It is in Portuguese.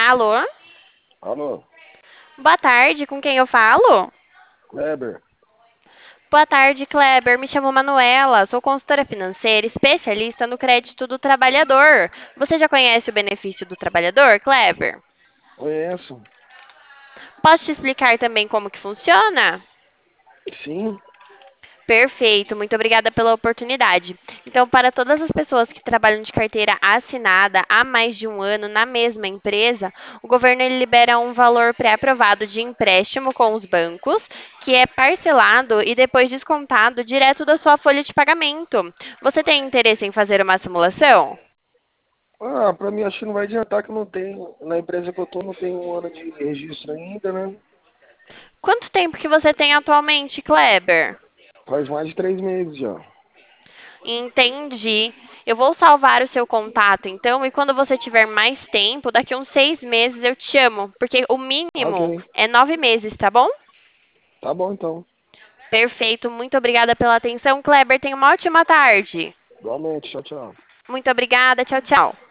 Alô? Alô, Boa tarde, com quem eu falo? Kleber. Boa tarde, Kleber. Me chamo Manuela, sou consultora financeira, especialista no crédito do trabalhador. Você já conhece o benefício do trabalhador, Kleber? Conheço? Posso te explicar também como que funciona? Sim, Perfeito, muito obrigada pela oportunidade. Então, para todas as pessoas que trabalham de carteira assinada há mais de um ano na mesma empresa, o governo ele libera um valor pré-aprovado de empréstimo com os bancos, que é parcelado e depois descontado direto da sua folha de pagamento. Você tem interesse em fazer uma simulação? pra mim acho que não vai adiantar que eu não tenho, na empresa que eu tô não tem um ano de registro ainda, né? Quanto tempo que você tem atualmente, Kleber? Faz mais de 3 meses já. Entendi. Eu vou salvar o seu contato, então, e quando você tiver mais tempo, daqui uns 6 meses eu te chamo, porque o mínimo Ok, é 9 meses, tá bom? tá bom então. Perfeito. Muito obrigada pela atenção, Kleber. Tenha uma ótima tarde. Igualmente, tchau, tchau. Muito obrigada. Tchau, tchau.